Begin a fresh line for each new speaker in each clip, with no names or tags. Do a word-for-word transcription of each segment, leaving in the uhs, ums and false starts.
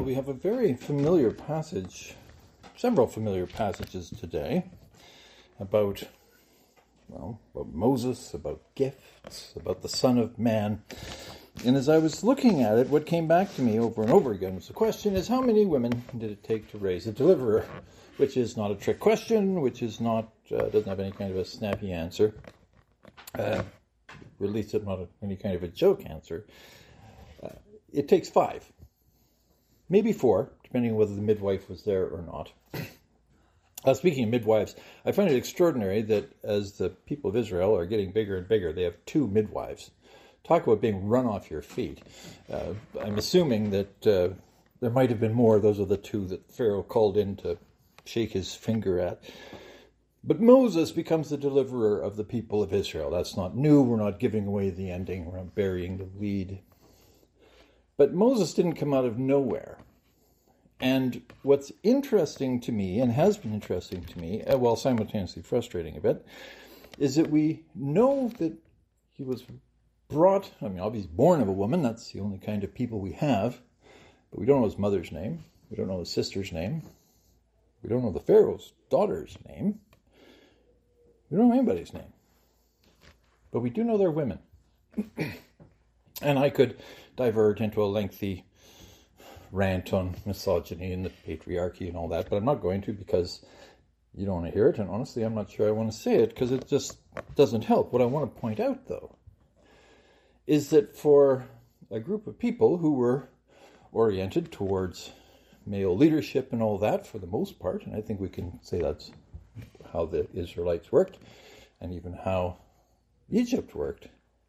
we have a very familiar passage, several familiar passages today about, well, about Moses, about gifts, about the Son of Man. And as I was looking at it, what came back to me over and over again was the question is, how many women did it take to raise a deliverer? Which is not a trick question, which is not, uh, doesn't have any kind of a snappy answer. Uh, or at least it's not a, any kind of a joke answer. Uh, it takes five. Maybe four, depending on whether the midwife was there or not. Uh, speaking of midwives, I find it extraordinary that as the people of Israel are getting bigger and bigger, they have two midwives. Talk about being run off your feet. Uh, I'm assuming that uh, there might have been more. Those are the two that Pharaoh called in to shake his finger at. But Moses becomes the deliverer of the people of Israel. That's not new. We're not giving away the ending. We're not burying the lead. But Moses didn't come out of nowhere. And what's interesting to me, and has been interesting to me, while simultaneously frustrating a bit, is that we know that he was brought, I mean, obviously born of a woman, that's the only kind of people we have, but we don't know his mother's name, we don't know his sister's name, we don't know the Pharaoh's daughter's name, we don't know anybody's name, but we do know they're women. And I could divert into a lengthy rant on misogyny and the patriarchy and all that, but I'm not going to because you don't want to hear it, and honestly, I'm not sure I want to say it because it just doesn't help. What I want to point out, though, is that for a group of people who were oriented towards male leadership and all that, for the most part, and I think we can say that's how the Israelites worked, and even how Egypt worked,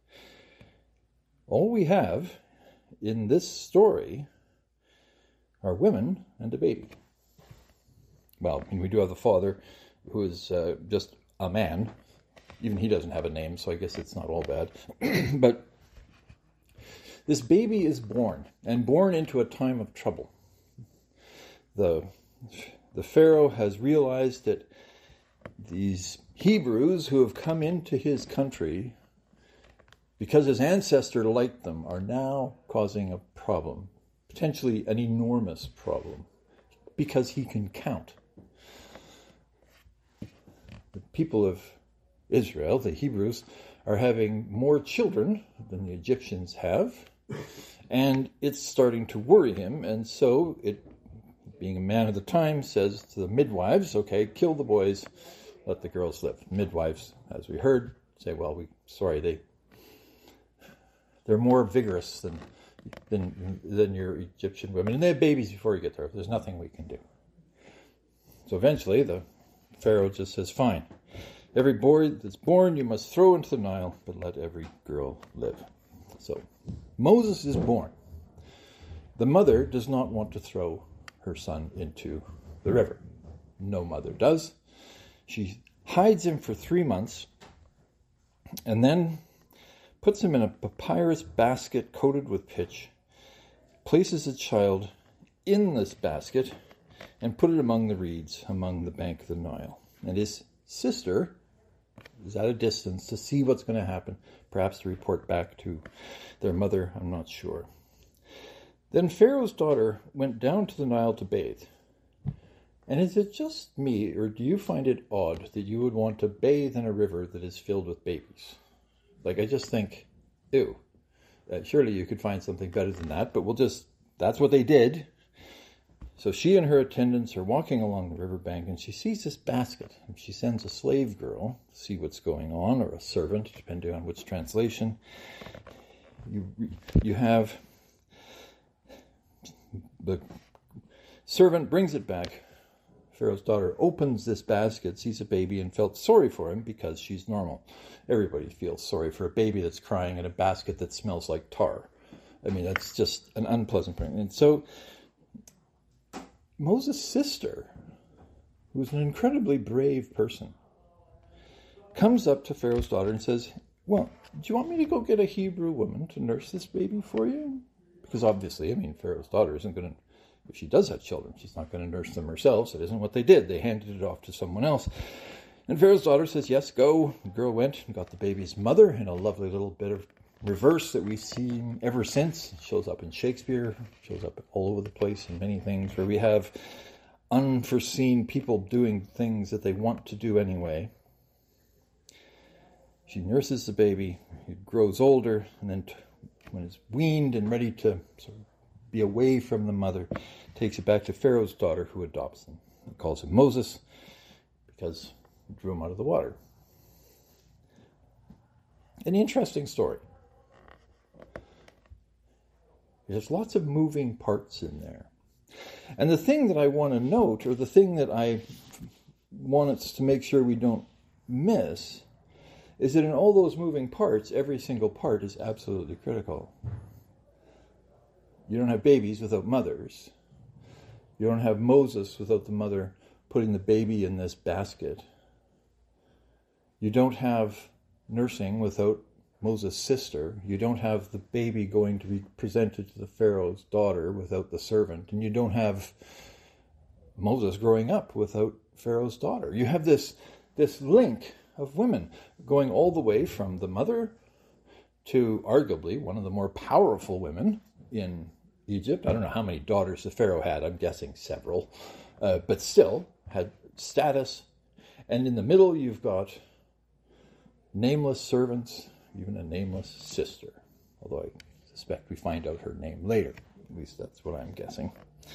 all we have in this story are women and a baby. Well, I mean, we do have the father, who is uh, just a man. Even he doesn't have a name, so I guess it's not all bad. But this baby is born, and born into a time of trouble. The, the Pharaoh has realized that these Hebrews who have come into his country, because his ancestor liked them, are now causing a problem. Potentially an enormous problem, because he can count. The people of Israel, the Hebrews, are having more children than the Egyptians have, and it's starting to worry him, and so it, being a man of the time, says to the midwives, okay, kill the boys, let the girls live. Midwives, as we heard, say, well, we sorry, they they're more vigorous than than than your Egyptian women, and they have babies before you get there. There's nothing we can do. So eventually the Pharaoh just says, fine, every boy that's born you must throw into the Nile, but let every girl live. So Moses is born. The mother does not want to throw her son into the river. No mother does. She hides him for three months and then puts him in a papyrus basket coated with pitch, places the child in this basket, and put it among the reeds, among the bank of the Nile. And his sister is at a distance to see what's going to happen, perhaps to report back to their mother, I'm not sure. Then Pharaoh's daughter went down to the Nile to bathe. And is it just me, or do you find it odd that you would want to bathe in a river that is filled with babies? Like, I just think, ew. Uh, surely you could find something better than that, but we'll just, that's what they did. So she and her attendants are walking along the riverbank, and she sees this basket, and she sends a slave girl to see what's going on, or a servant, depending on which translation. You, you have, the servant brings it back. Pharaoh's daughter opens this basket, sees a baby, and felt sorry for him because she's normal. Everybody feels sorry for a baby that's crying in a basket that smells like tar. I mean, that's just an unpleasant thing. And so Moses' sister, who's an incredibly brave person, comes up to Pharaoh's daughter and says, well, do you want me to go get a Hebrew woman to nurse this baby for you? Because obviously, I mean, Pharaoh's daughter isn't going to, if she does have children, she's not going to nurse them herself. So it isn't what they did. They handed it off to someone else. And Pharaoh's daughter says, yes, go. The girl went and got the baby's mother in a lovely little bit of reverse that we've seen ever since. It shows up in Shakespeare, shows up all over the place in many things, where we have unforeseen people doing things that they want to do anyway. She nurses the baby, it grows older, and then t- when it's weaned and ready to sort of be away from the mother, takes it back to Pharaoh's daughter, who adopts him. He calls him Moses because he drew him out of the water. An interesting story. There's lots of moving parts in there. And the thing that I want to note, or the thing that I want us to make sure we don't miss, is that in all those moving parts, every single part is absolutely critical. You don't have babies without mothers. You don't have Moses without the mother putting the baby in this basket. You don't have nursing without Moses' sister. You don't have the baby going to be presented to the Pharaoh's daughter without the servant. And you don't have Moses growing up without Pharaoh's daughter. You have this, this link of women going all the way from the mother to arguably one of the more powerful women in Egypt. I don't know how many daughters the Pharaoh had. I'm guessing several. Uh, but still had status. And in the middle you've got nameless servants, even a nameless sister. Although I suspect we find out her name later. At least that's what I'm guessing.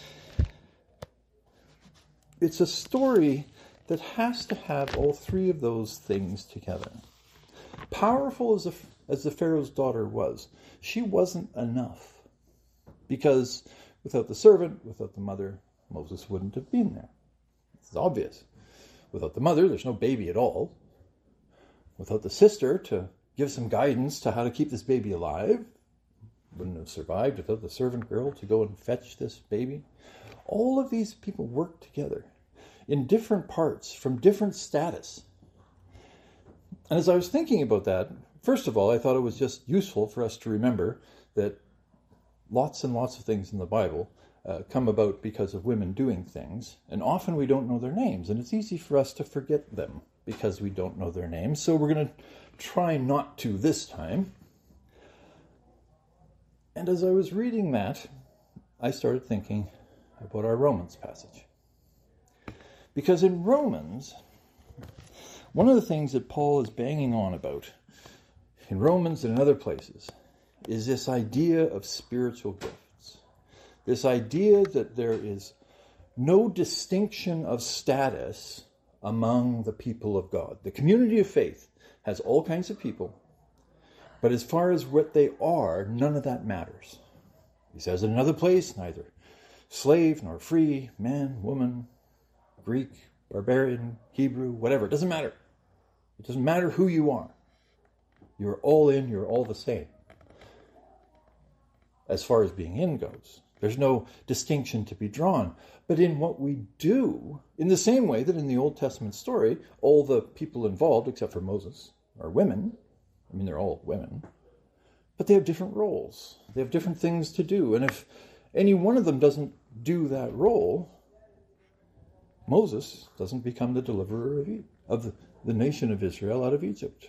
It's a story that has to have all three of those things together. Powerful as, a, as the Pharaoh's daughter was, she wasn't enough. Because without the servant, without the mother, Moses wouldn't have been there. It's obvious. Without the mother, there's no baby at all. Without the sister to give some guidance to how to keep this baby alive, wouldn't have survived. Without the servant girl to go and fetch this baby. All of these people work together in different parts, from different status. And as I was thinking about that, first of all, I thought it was just useful for us to remember that lots and lots of things in the Bible uh, come about because of women doing things, and often we don't know their names, and it's easy for us to forget them because we don't know their names. So we're going to try not to this time. And as I was reading that, I started thinking about our Romans passage. Because in Romans, one of the things that Paul is banging on about, in Romans and in other places, is this idea of spiritual gifts. This idea that there is no distinction of status among the people of God. The community of faith has all kinds of people, but as far as what they are, none of that matters. He says in another place, neither slave nor free, man, woman, Greek, barbarian, Hebrew, whatever. It doesn't matter. It doesn't matter who you are. You're all in, you're all the same. As far as being in goes, there's no distinction to be drawn. But in what we do, in the same way that in the Old Testament story, all the people involved, except for Moses, are women. I mean, they're all women. But they have different roles. They have different things to do. And if any one of them doesn't do that role, Moses doesn't become the deliverer of, e- of the, the nation of Israel out of Egypt.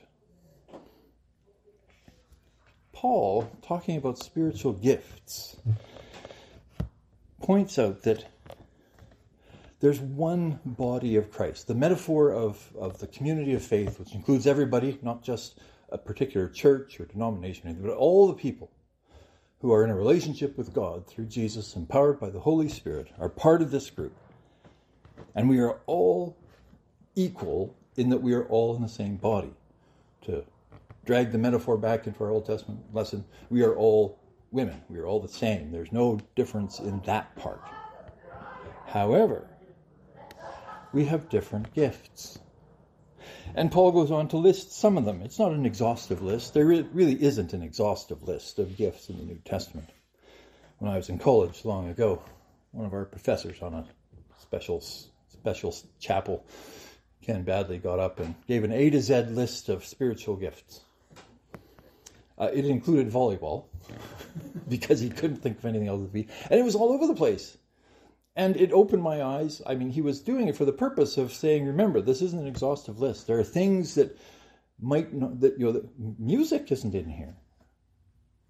Paul, talking about spiritual gifts, points out that there's one body of Christ. The metaphor of, of the community of faith, which includes everybody, not just a particular church or denomination, but all the people who are in a relationship with God through Jesus, empowered by the Holy Spirit, are part of this group. And we are all equal in that we are all in the same body. To drag the metaphor back into our Old Testament lesson, we are all women. We are all the same. There's no difference in that part. However, we have different gifts. And Paul goes on to list some of them. It's not an exhaustive list. There really isn't an exhaustive list of gifts in the New Testament. When I was in college long ago, one of our professors on a special special chapel, Ken Badley, got up and gave an A to Z list of spiritual gifts. Uh, it included volleyball, because he couldn't think of anything else to be. And it was all over the place. And it opened my eyes. I mean, he was doing it for the purpose of saying, remember, this isn't an exhaustive list. There are things that might not, that, you know, that music isn't in here.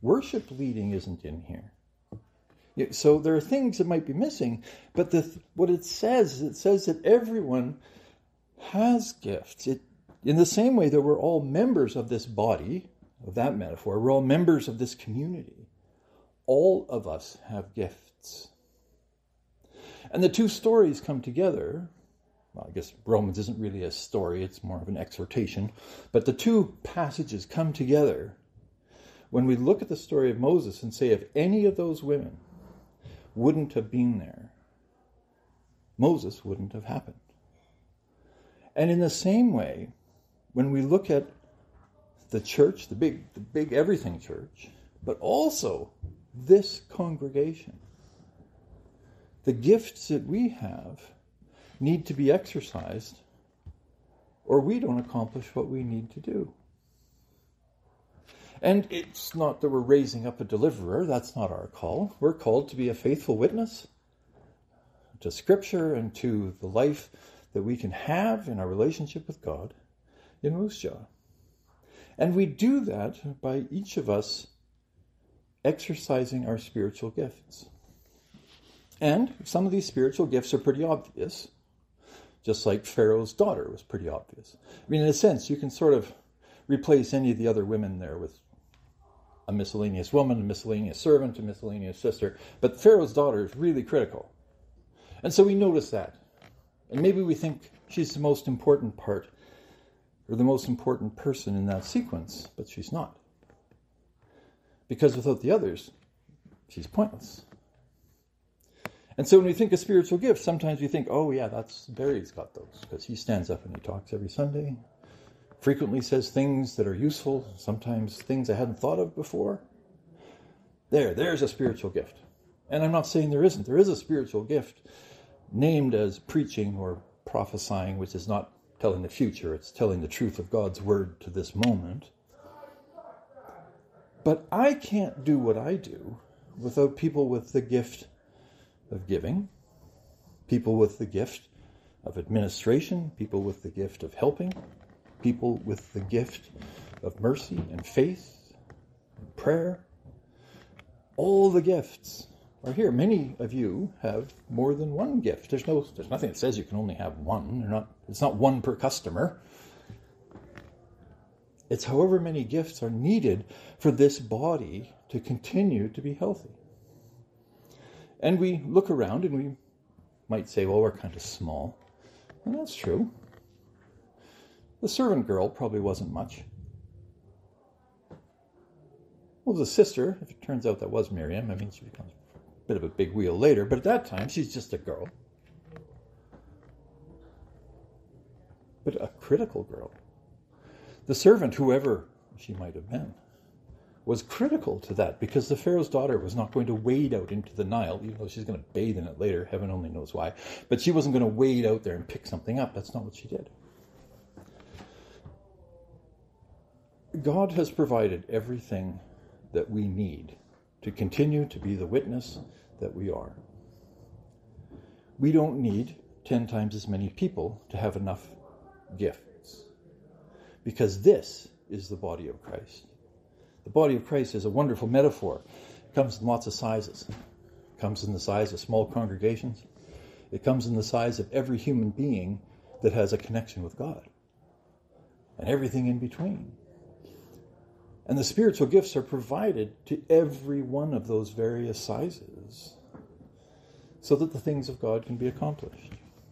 Worship leading isn't in here. Yeah, so there are things that might be missing, but the, what it says, it says that everyone has gifts. It, in the same way that we're all members of this body, of that metaphor, we're all members of this community. All of us have gifts. And the two stories come together. Well, I guess Romans isn't really a story, it's more of an exhortation. But the two passages come together when we look at the story of Moses and say, if any of those women wouldn't have been there, Moses wouldn't have happened. And in the same way, when we look at the church, the big, the big everything church, but also this congregation, the gifts that we have need to be exercised, or we don't accomplish what we need to do. And it's not that we're raising up a deliverer. That's not our call. We're called to be a faithful witness to Scripture and to the life that we can have in our relationship with God in Moose Jaw. And we do that by each of us exercising our spiritual gifts. And some of these spiritual gifts are pretty obvious, just like Pharaoh's daughter was pretty obvious. I mean, in a sense, you can sort of replace any of the other women there with a miscellaneous woman, a miscellaneous servant, a miscellaneous sister. But Pharaoh's daughter is really critical. And so we notice that. And maybe we think she's the most important part, or the most important person in that sequence, but she's not. Because without the others, she's pointless. And so when we think of spiritual gifts, sometimes we think, oh yeah, that's Barry's got those, because he stands up and he talks every Sunday, frequently says things that are useful, sometimes things I hadn't thought of before. There, there's a spiritual gift. And I'm not saying there isn't. There is a spiritual gift named as preaching or prophesying, which is not telling the future, it's telling the truth of God's word to this moment. But I can't do what I do without people with the gift of giving, people with the gift of administration, people with the gift of helping, people with the gift of mercy and faith and prayer. All the gifts are here. Many of you have more than one gift. There's no, there's nothing that says you can only have one. They're not, it's not one per customer. It's however many gifts are needed for this body to continue to be healthy. And we look around and we might say, well, we're kind of small. And that's true. The servant girl probably wasn't much. Well, the sister, if it turns out that was Miriam, I mean, she becomes a bit of a big wheel later, but at that time, she's just a girl. But a critical girl. The servant, whoever she might have been, was critical to that, because the Pharaoh's daughter was not going to wade out into the Nile, even though she's going to bathe in it later, heaven only knows why. But she wasn't going to wade out there and pick something up. That's not what she did. God has provided everything that we need to continue to be the witness that we are. We don't need ten times as many people to have enough gifts, because this is the body of Christ. The body of Christ is a wonderful metaphor. It comes in lots of sizes. It comes in the size of small congregations. It comes in the size of every human being that has a connection with God, and everything in between. And the spiritual gifts are provided to every one of those various sizes so that the things of God can be accomplished.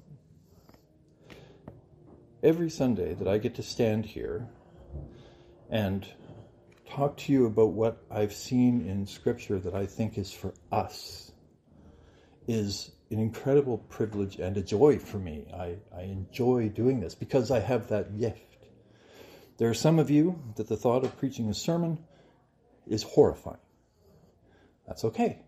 Every Sunday that I get to stand here and talk to you about what I've seen in Scripture that I think is for us is an incredible privilege and a joy for me. I, I enjoy doing this because I have that gift. There are some of you that the thought of preaching a sermon is horrifying. That's okay.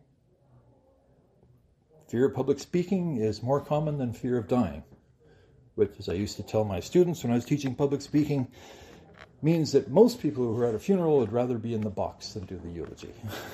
Fear of public speaking is more common than fear of dying, which, as I used to tell my students when I was teaching public speaking, means that most people who are at a funeral would rather be in the box than do the eulogy.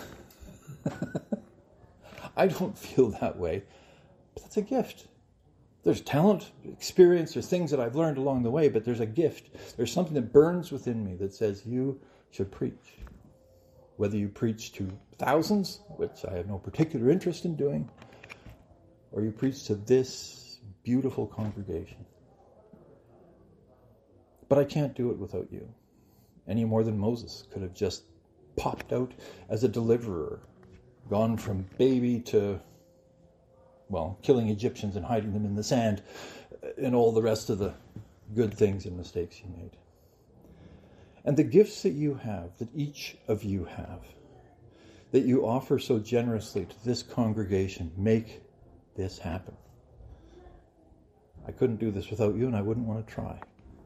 I don't feel that way, but that's a gift. There's talent, experience, there's things that I've learned along the way, but there's a gift. There's something that burns within me that says, you should preach. whether you preach to thousands, which I have no particular interest in doing, or you preach to this beautiful congregation. But I can't do it without you, any more than Moses could have just popped out as a deliverer, gone from baby to, well, killing Egyptians and hiding them in the sand, and all the rest of the good things and mistakes he made. And the gifts that you have, that each of you have, that you offer so generously to this congregation, make this happen. I couldn't do this without you, and I wouldn't want to try.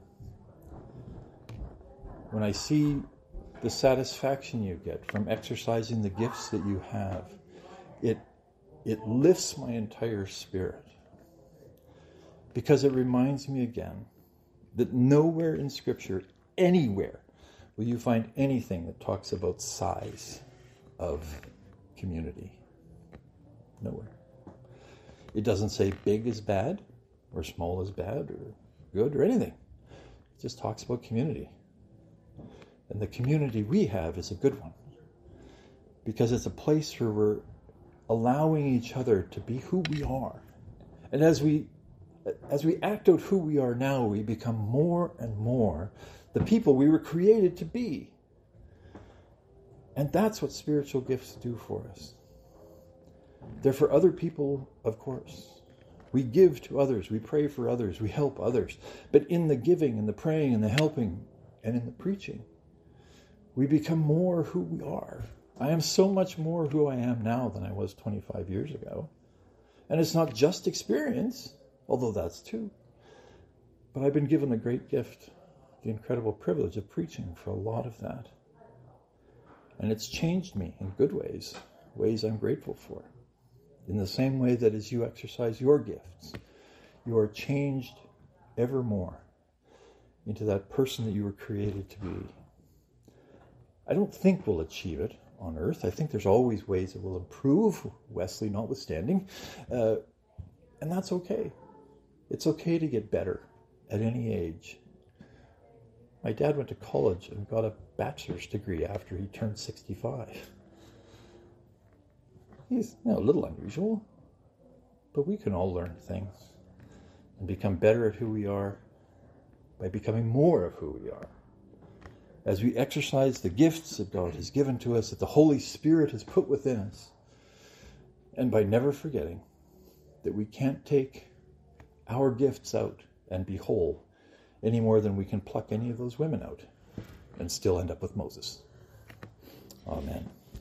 When I see the satisfaction you get from exercising the gifts that you have, it, it lifts my entire spirit. Because it reminds me again that nowhere in Scripture, anywhere, will you find anything that talks about size of community. Nowhere. It doesn't say big is bad, or small is bad, or good, or anything. It just talks about community. And the community we have is a good one. Because it's a place where we're allowing each other to be who we are. And as we as we act out who we are now, we become more and more the people we were created to be. And that's what spiritual gifts do for us. They're for other people, of course. We give to others, we pray for others, we help others. But in the giving and the praying and the helping and in the preaching, we become more who we are. I am so much more who I am now than I was twenty-five years ago. And it's not just experience, although that's too. But I've been given the great gift, the incredible privilege of preaching for a lot of that. And it's changed me in good ways, ways I'm grateful for. In the same way that as you exercise your gifts, you are changed ever more into that person that you were created to be. I don't think we'll achieve it on earth. I think there's always ways that we'll improve, Wesley notwithstanding, uh, and that's okay. It's okay to get better at any age. My dad went to college and got a bachelor's degree after he turned sixty-five. He's you know, a little unusual, but we can all learn things and become better at who we are by becoming more of who we are. As we exercise the gifts that God has given to us, that the Holy Spirit has put within us, and by never forgetting that we can't take our gifts out and be whole any more than we can pluck any of those women out and still end up with Moses. Amen.